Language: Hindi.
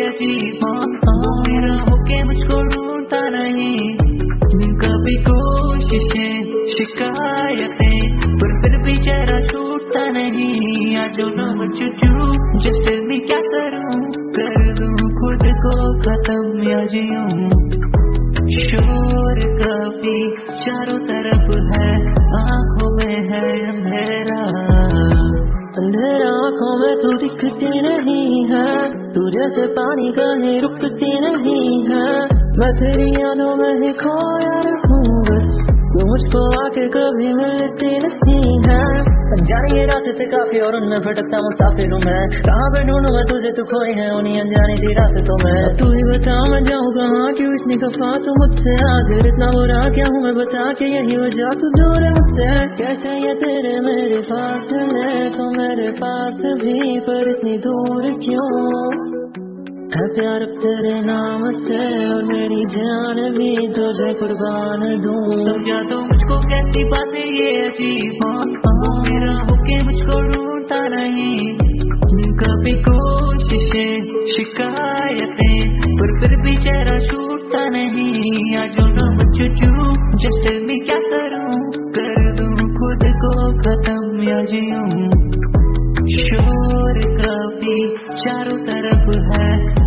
अजीब मेरा होके मुझको ढूंढता नहीं, कभी कोशिशें शिकायतें पर फिर भी चेहरा छूटता नहीं। I don't know what you do, just tell me क्या करूं, कर दूं खुद को खत्म या जीऊं। शोर काफी चारों तरफ है, आंखों में है अंधेरा, अंधेरा आंखों में तू दिखती नहीं है, तू जैसे पानी कहीं रुकती नहीं है। मैं तेरी यादों में ही खोया रहूं बस, तू मुझको आके कभी मिलती नहीं है। जाने ये रास्ते से काफी और उनमें भटकता मुसाफिर हूँ मैं, कहाँ पे ढूंढूं मैं तुझे, तू खोई है उन्हीं अनजानी सी रास्तों में। तू ही बता मैं जाऊँ कहाँ, क्यों इतनी खफा तू मुझसे, आखिर इतना बुरा क्या हूँ मैं बता के, यही वजह तू दूर है मुझसे। कैसे ये तेरे मेरे फासले, तो मेरे पास भी पर इतनी दूर क्यों है प्यार तेरे नाम से, और मेरी जान भी तुझे कुर्बान दूं। समझा तो मुझको कैसी बातें ये अजीब मेरा होके मुझको ढूंढता नहीं, कभी कोशिशें शिकायतें पर फिर भी चेहरा छूटता नहीं। I don't know what you do, just tell me क्या करूं, कर दूं खुद को खत्म या जीऊं। शोर काफी चारों तरफ है,